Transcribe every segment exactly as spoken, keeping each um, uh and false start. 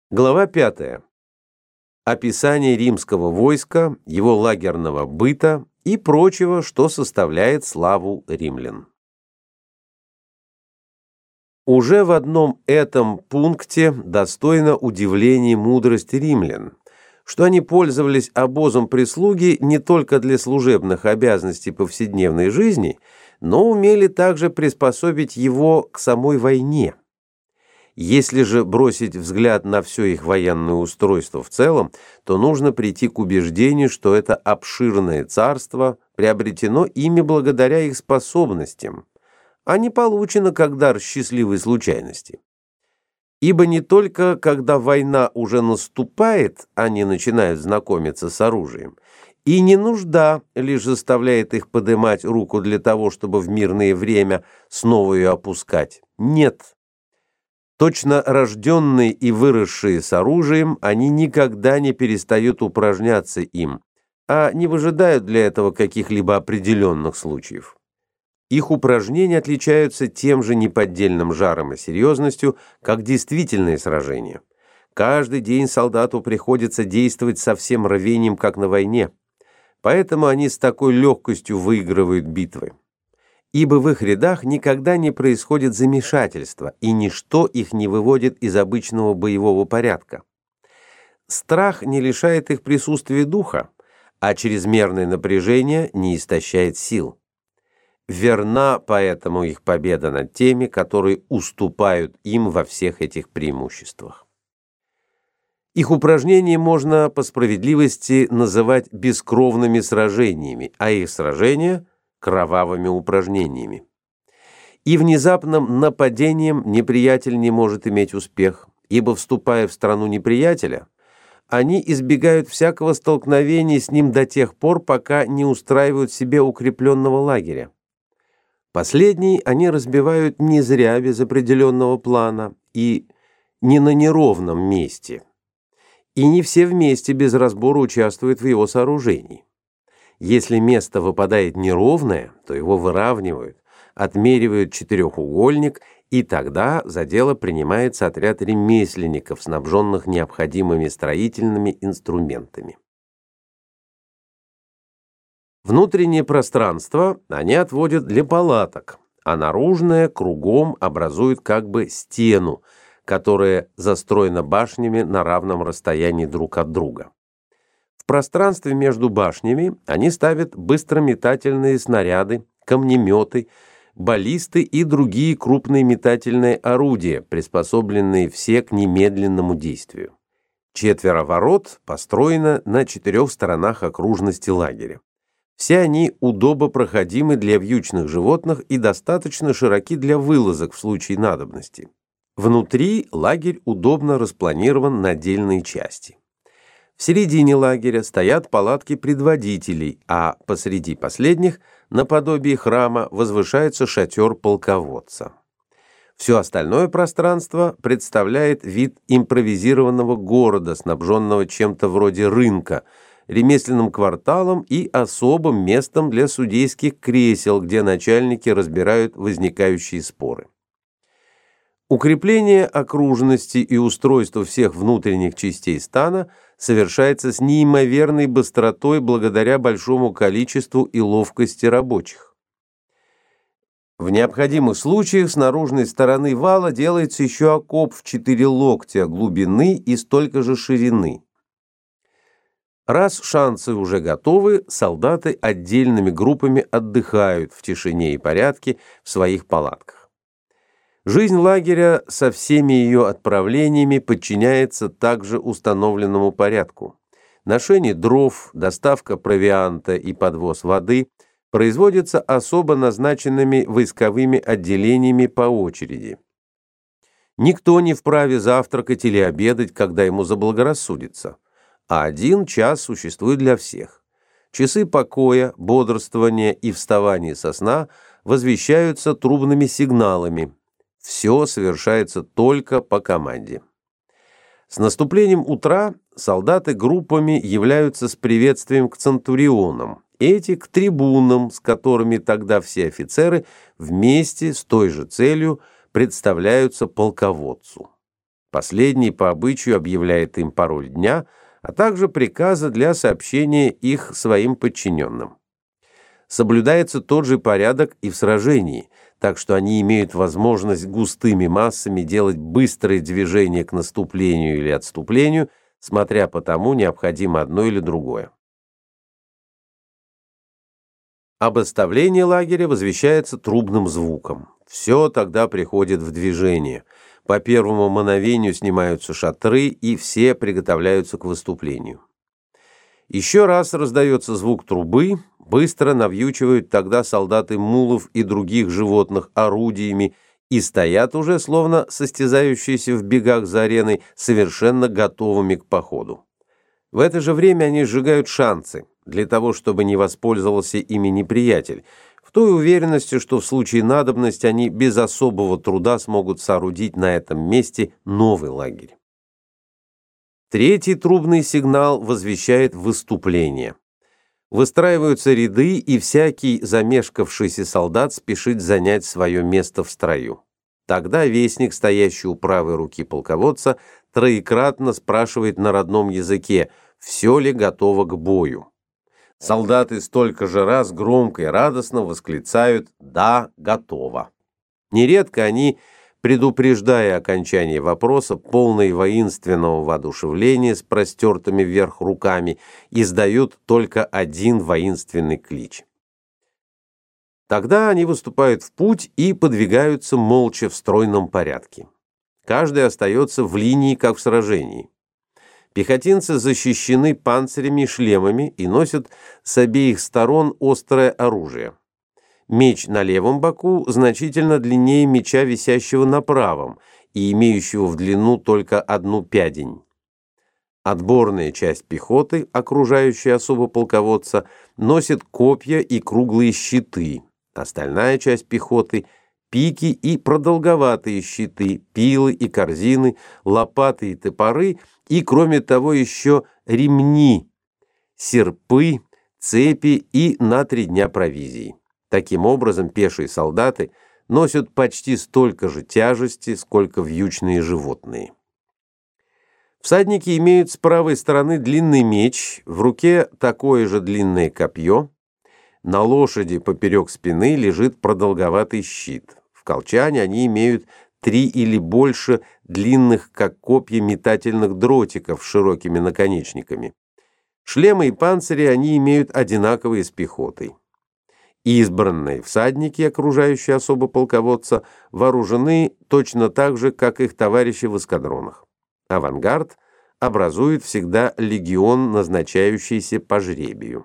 Глава пятая. Описание римского войска, его лагерного быта и прочего, что составляет славу римлян. Уже в одном этом пункте достойна удивления мудрость римлян, что они пользовались обозом прислуги не только для служебных обязанностей повседневной жизни, но умели также приспособить его к самой войне. Если же бросить взгляд на все их военное устройство в целом, то нужно прийти к убеждению, что это обширное царство приобретено ими благодаря их способностям, а не получено как дар счастливой случайности. Ибо не только когда война уже наступает, они начинают знакомиться с оружием, и не нужда лишь заставляет их поднимать руку для того, чтобы в мирное время снова ее опускать. Нет. Точно рожденные и выросшие с оружием, они никогда не перестают упражняться им, а не выжидают для этого каких-либо определенных случаев. Их упражнения отличаются тем же неподдельным жаром и серьезностью, как действительные сражения. Каждый день солдату приходится действовать со всем рвением, как на войне, поэтому они с такой легкостью выигрывают битвы. Ибо в их рядах никогда не происходит замешательства, и ничто их не выводит из обычного боевого порядка. Страх не лишает их присутствия духа, а чрезмерное напряжение не истощает сил. Верна поэтому их победа над теми, которые уступают им во всех этих преимуществах. Их упражнения можно по справедливости называть бескровными сражениями, а их сражения – кровавыми упражнениями. И внезапным нападением неприятель не может иметь успех, ибо, вступая в страну неприятеля, они избегают всякого столкновения с ним до тех пор, пока не устраивают себе укрепленного лагеря. Последний они разбивают не зря без определенного плана и не на неровном месте, и не все вместе без разбора участвуют в его сооружении. Если место выпадает неровное, то его выравнивают, отмеривают четырехугольник, и тогда за дело принимается отряд ремесленников, снабженных необходимыми строительными инструментами. Внутреннее пространство они отводят для палаток, а наружное кругом образует как бы стену, которая застроена башнями на равном расстоянии друг от друга. В пространстве между башнями они ставят быстрометательные снаряды, камнеметы, баллисты и другие крупные метательные орудия, приспособленные все к немедленному действию. Четверо ворот построено на четырех сторонах окружности лагеря. Все они удобопроходимы для вьючных животных и достаточно широки для вылазок в случае надобности. Внутри лагерь удобно распланирован на отдельные части. В середине лагеря стоят палатки предводителей, а посреди последних, наподобие храма, возвышается шатер полководца. Все остальное пространство представляет вид импровизированного города, снабженного чем-то вроде рынка, ремесленным кварталом и особым местом для судейских кресел, где начальники разбирают возникающие споры. Укрепление окружности и устройство всех внутренних частей стана совершается с неимоверной быстротой благодаря большому количеству и ловкости рабочих. В необходимых случаях с наружной стороны вала делается еще окоп в четыре локтя глубины и столько же ширины. Раз шансы уже готовы, солдаты отдельными группами отдыхают в тишине и порядке в своих палатках. Жизнь лагеря со всеми ее отправлениями подчиняется также установленному порядку. Ношение дров, доставка провианта и подвоз воды производятся особо назначенными войсковыми отделениями по очереди. Никто не вправе завтракать или обедать, когда ему заблагорассудится, а один час существует для всех. Часы покоя, бодрствования и вставания со сна возвещаются трубными сигналами. Все совершается только по команде. С наступлением утра солдаты группами являются с приветствием к центурионам, эти к трибунам, с которыми тогда все офицеры вместе с той же целью представляются полководцу. Последний по обычаю объявляет им пароль дня, а также приказы для сообщения их своим подчиненным. Соблюдается тот же порядок и в сражении, так что они имеют возможность густыми массами делать быстрые движения к наступлению или отступлению, смотря по тому, необходимо одно или другое. Обоставление лагеря возвещается трубным звуком. Все тогда приходит в движение. По первому мановению снимаются шатры, и все приготовляются к выступлению. Еще раз раздается звук трубы, быстро навьючивают тогда солдаты мулов и других животных орудиями и стоят уже, словно состязающиеся в бегах за ареной, совершенно готовыми к походу. В это же время они сжигают шанцы, для того, чтобы не воспользовался ими неприятель, в той уверенности, что в случае надобности они без особого труда смогут соорудить на этом месте новый лагерь. Третий трубный сигнал возвещает выступление. Выстраиваются ряды, и всякий замешкавшийся солдат спешит занять свое место в строю. Тогда вестник, стоящий у правой руки полководца, троекратно спрашивает на родном языке, все ли готово к бою. Солдаты столько же раз громко и радостно восклицают «Да, готово». Нередко они, предупреждая окончание вопроса, полные воинственного воодушевления с простертыми вверх руками, издают только один воинственный клич. Тогда они выступают в путь и подвигаются молча в стройном порядке. Каждый остается в линии, как в сражении. Пехотинцы защищены панцирями и шлемами и носят с обеих сторон острое оружие. Меч на левом боку значительно длиннее меча, висящего на правом, и имеющего в длину только одну пядень. Отборная часть пехоты, окружающая особо полководца, носит копья и круглые щиты. Остальная часть пехоты — пики и продолговатые щиты, пилы и корзины, лопаты и топоры, и, кроме того, еще ремни, серпы, цепи и на три дня провизии. Таким образом, пешие солдаты носят почти столько же тяжести, сколько вьючные животные. Всадники имеют с правой стороны длинный меч, в руке такое же длинное копье, на лошади поперек спины лежит продолговатый щит. В колчане они имеют три или больше длинных, как копья, метательных дротиков с широкими наконечниками. Шлемы и панцири они имеют одинаковые с пехотой. Избранные всадники, окружающие особо полководца, вооружены точно так же, как их товарищи в эскадронах. Авангард образует всегда легион, назначающийся по жребию.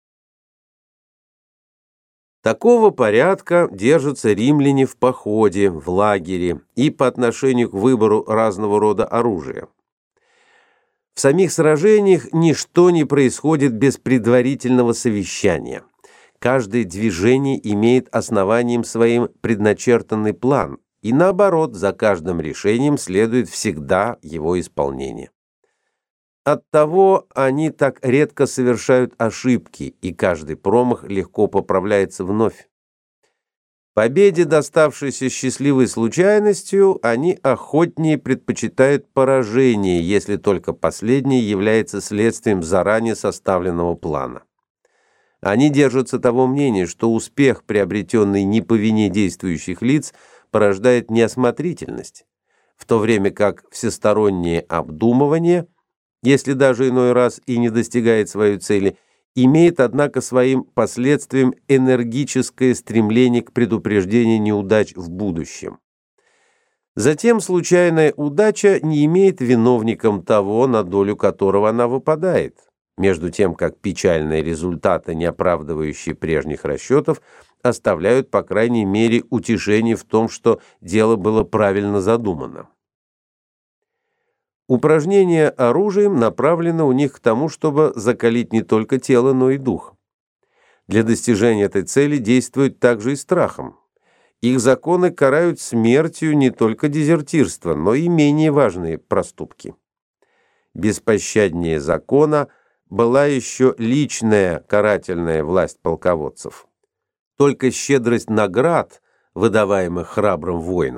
Такого порядка держатся римляне в походе, в лагере и по отношению к выбору разного рода оружия. В самих сражениях ничто не происходит без предварительного совещания. Каждое движение имеет основанием своим предначертанный план, и наоборот, за каждым решением следует всегда его исполнение. Оттого они так редко совершают ошибки, и каждый промах легко поправляется вновь. Победе, доставшейся счастливой случайностью, они охотнее предпочитают поражение, если только последнее является следствием заранее составленного плана. Они держатся того мнения, что успех, приобретенный не по вине действующих лиц, порождает неосмотрительность, в то время как всестороннее обдумывание, если даже иной раз и не достигает своей цели, имеет, однако, своим последствием энергическое стремление к предупреждению неудач в будущем. Затем случайная удача не имеет виновником того, на долю которого она выпадает, между тем как печальные результаты, не оправдывающие прежних расчетов, оставляют, по крайней мере, утешение в том, что дело было правильно задумано. Упражнение оружием направлено у них к тому, чтобы закалить не только тело, но и дух. Для достижения этой цели действуют также и страхом. Их законы карают смертью не только дезертирство, но и менее важные проступки. Беспощаднее закона была еще личная карательная власть полководцев. Только щедрость наград, выдаваемых храбрым воинам,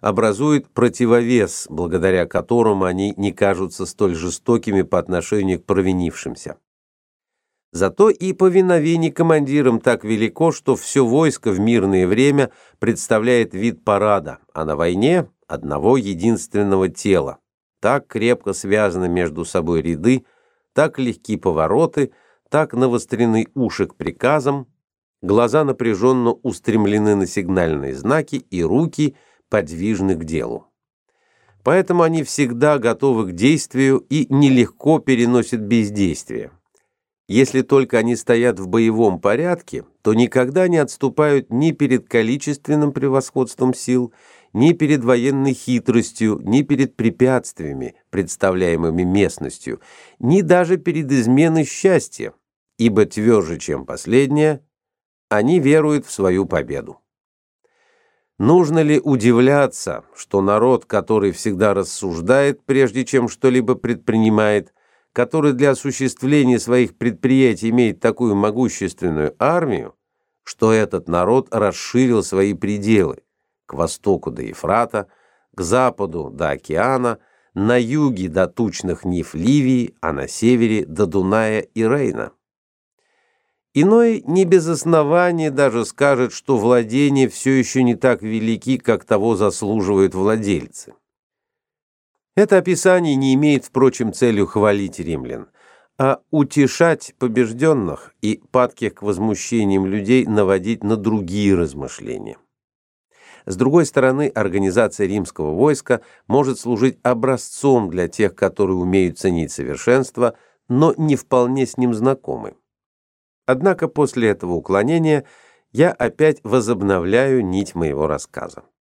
образует противовес, благодаря которому они не кажутся столь жестокими по отношению к провинившимся. Зато и повиновение командирам так велико, что все войско в мирное время представляет вид парада, а на войне – одного единственного тела. Так крепко связаны между собой ряды, так легки повороты, так навострены уши к приказам, глаза напряженно устремлены на сигнальные знаки и руки подвижны к делу. Поэтому они всегда готовы к действию и нелегко переносят бездействие. Если только они стоят в боевом порядке, то никогда не отступают ни перед количественным превосходством сил, ни перед военной хитростью, ни перед препятствиями, представляемыми местностью, ни даже перед изменой счастья, ибо тверже, чем последнее, они веруют в свою победу. Нужно ли удивляться, что народ, который всегда рассуждает, прежде чем что-либо предпринимает, который для осуществления своих предприятий имеет такую могущественную армию, что этот народ расширил свои пределы к востоку до Ефрата, к западу до океана, на юге до тучных нив Ливии, а на севере до Дуная и Рейна? Иной не без основания даже скажет, что владения все еще не так велики, как того заслуживают владельцы. Это описание не имеет, впрочем, целью хвалить римлян, а утешать побежденных и падких к возмущениям людей наводить на другие размышления. С другой стороны, организация римского войска может служить образцом для тех, которые умеют ценить совершенство, но не вполне с ним знакомы. Однако после этого уклонения я опять возобновляю нить моего рассказа.